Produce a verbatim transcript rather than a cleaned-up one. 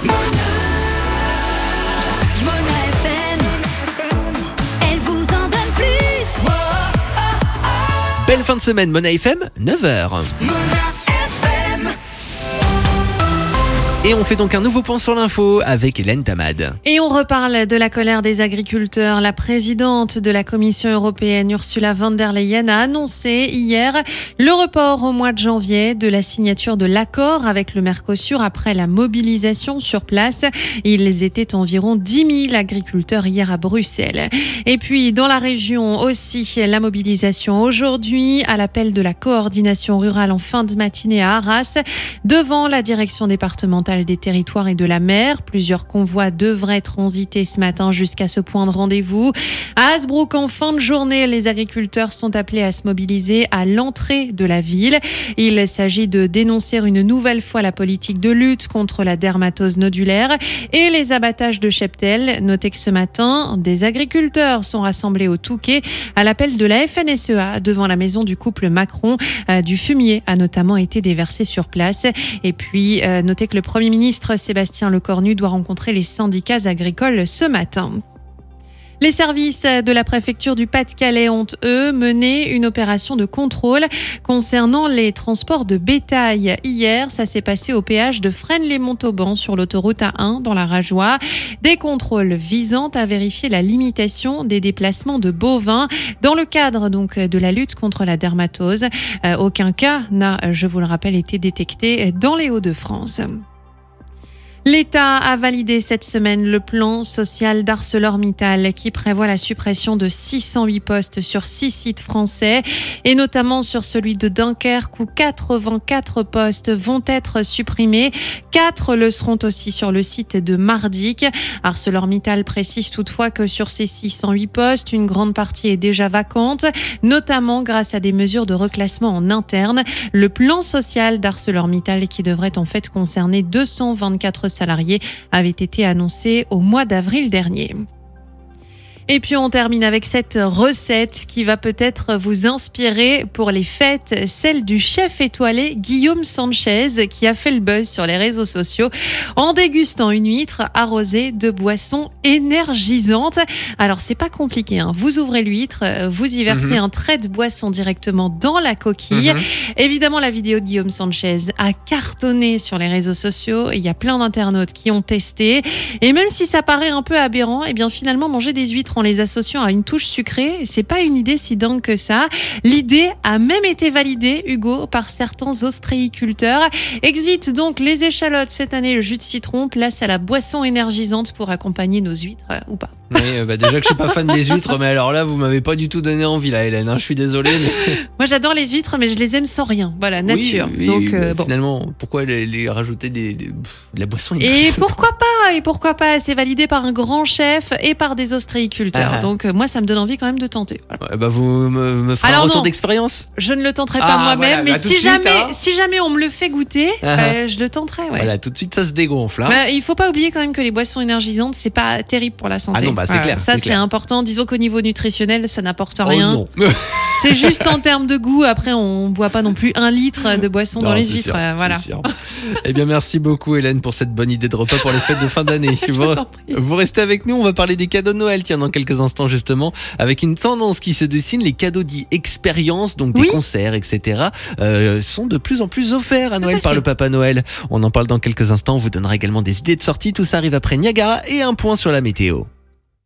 Mona F M, elle vous en donne plus. Belle fin de semaine, Mona F M, neuf heures. Mona F M. Et on fait donc un nouveau point sur l'info avec Hélène Tamad. Et on reparle de la colère des agriculteurs. La présidente de la Commission européenne, Ursula von der Leyen, a annoncé hier le report au mois de janvier de la signature de l'accord avec le Mercosur après la mobilisation sur place. Ils étaient environ dix mille agriculteurs hier à Bruxelles. Et puis, dans la région aussi, la mobilisation aujourd'hui à l'appel de la coordination rurale en fin de matinée à Arras, devant la direction départementale des territoires et de la mer. Plusieurs convois devraient transiter ce matin jusqu'à ce point de rendez-vous. À Hasbrook, en fin de journée, les agriculteurs sont appelés à se mobiliser à l'entrée de la ville. Il s'agit de dénoncer une nouvelle fois la politique de lutte contre la dermatose nodulaire et les abattages de cheptels. Notez que ce matin, des agriculteurs sont rassemblés au Touquet à l'appel de la F N S E A devant la maison du couple Macron. Euh, du fumier a notamment été déversé sur place. Et puis, euh, notez que le Premier ministre Sébastien Lecornu doit rencontrer les syndicats agricoles ce matin. Les services de la préfecture du Pas-de-Calais ont, eux, mené une opération de contrôle concernant les transports de bétail. Hier, ça s'est passé au péage de Fresnes-les-Montauban sur l'autoroute A un dans la Rajoie. Des contrôles visant à vérifier la limitation des déplacements de bovins dans le cadre donc de la lutte contre la dermatose. Euh, aucun cas n'a, je vous le rappelle, été détecté dans les Hauts-de-France. L'État a validé cette semaine le plan social d'ArcelorMittal qui prévoit la suppression de six cent huit postes sur six sites français et notamment sur celui de Dunkerque où quatre-vingt-quatre postes vont être supprimés. Quatre le seront aussi sur le site de Mardic. ArcelorMittal précise toutefois que sur ces six cent huit postes, une grande partie est déjà vacante, notamment grâce à des mesures de reclassement en interne. Le plan social d'ArcelorMittal qui devrait en fait concerner deux cent vingt-quatre salariés avait été annoncé au mois d'avril dernier. Et puis on termine avec cette recette qui va peut-être vous inspirer pour les fêtes, celle du chef étoilé Guillaume Sanchez qui a fait le buzz sur les réseaux sociaux en dégustant une huître arrosée de boissons énergisantes. Alors c'est pas compliqué, hein. Vous ouvrez l'huître, vous y versez mmh. un trait de boisson directement dans la coquille. Mmh. Évidemment la vidéo de Guillaume Sanchez a cartonné sur les réseaux sociaux. Il y a plein d'internautes qui ont testé et même si ça paraît un peu aberrant, et bien finalement manger des huîtres en les associant à une touche sucrée, c'est pas une idée si dingue que ça. L'idée a même été validée, Hugo, par certains ostréiculteurs. Exit donc les échalotes cette année, le jus de citron, place à la boisson énergisante pour accompagner nos huîtres, euh, ou pas. Oui, euh, bah déjà que je suis pas fan des huîtres, mais alors là, vous m'avez pas du tout donné envie, là, Hélène. Hein, je suis désolé. Mais... Moi, j'adore les huîtres, mais je les aime sans rien. Voilà, nature. Oui, oui, donc, oui, euh, bah, bon. Finalement, pourquoi les, les rajouter des, des, pff, de la boisson Et pourquoi pas Et pourquoi pas C'est validé par un grand chef et par des ostréiculteurs. Ah. Donc, euh, moi, ça me donne envie quand même de tenter. Voilà. Ouais, bah, vous me, me ferez alors, un retour non, d'expérience. Je ne le tenterai pas ah, moi-même, voilà, mais bah, si, suite, jamais, hein. si jamais on me le fait goûter, Ah. euh, je le tenterai. Ouais. Voilà, tout de suite, ça se dégonfle. Hein. Bah, il faut pas oublier quand même que les boissons énergisantes, c'est pas terrible pour la santé. Ah non, bah, c'est voilà, clair. Ça, c'est, c'est clair. important. Disons qu'au niveau nutritionnel, ça n'apporte Oh, rien. non. C'est juste en termes de goût. Après, on boit pas non plus un litre de boisson non, dans les c'est huîtres. Sûr, euh, voilà. Sûr. Eh bien, merci beaucoup, Hélène, pour cette bonne idée de repas pour les fêtes de fin d'année. Je vous, vous en prie. vous restez avec nous. On va parler des cadeaux de Noël, tiens, dans quelques instants, justement, avec une tendance qui se dessine. Les cadeaux dits expérience, donc des oui. concerts, et cetera, euh, sont de plus en plus offerts à Noël à par fait. le Papa Noël. On en parle dans quelques instants. On vous donnera également des idées de sortie. Tout ça arrive après Niagara et un point sur la météo.